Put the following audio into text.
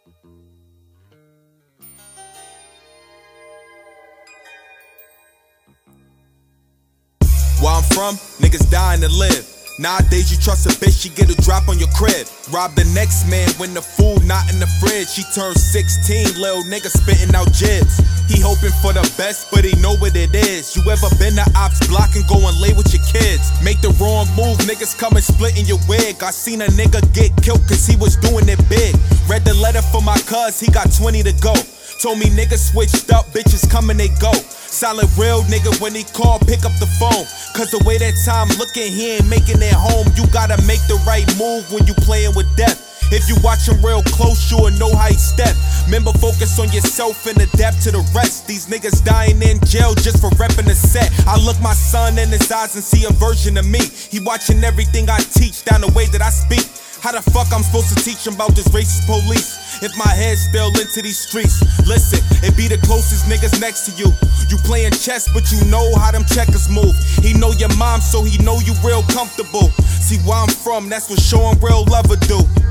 Where I'm from, niggas dying to live. Nowadays you trust a bitch, she get a drop on your crib. Rob the next man when the food not in the fridge. She turned 16, lil' nigga spitting out jibs. He hoping for the best, but he know what it is. You ever been to Ops Block and go and lay with your kids? Make the wrong move, niggas coming splitting your wig. I seen a nigga get killed cause he was doing it big. Read the letter for my cuz, he got 20 to go. Told me niggas switched up, bitches come and they go. Solid real nigga when he call, pick up the phone. Cause the way that time looking, he ain't making it home. You gotta make the right move when you playing with death. If you watch him real close, you'll know how he step. Remember, focus on yourself and adapt to the rest. These niggas dying in jail just for repping the set. I look my son in his eyes and see a version of me. He watching everything I teach down the way that I speak. How the fuck I'm supposed to teach him about this racist police if my head's still into these streets? Listen, it be the closest niggas next to you. You playing chess, but you know how them checkers move. He know your mom, so he know you real comfortable. See where I'm from, that's what showing real love would do.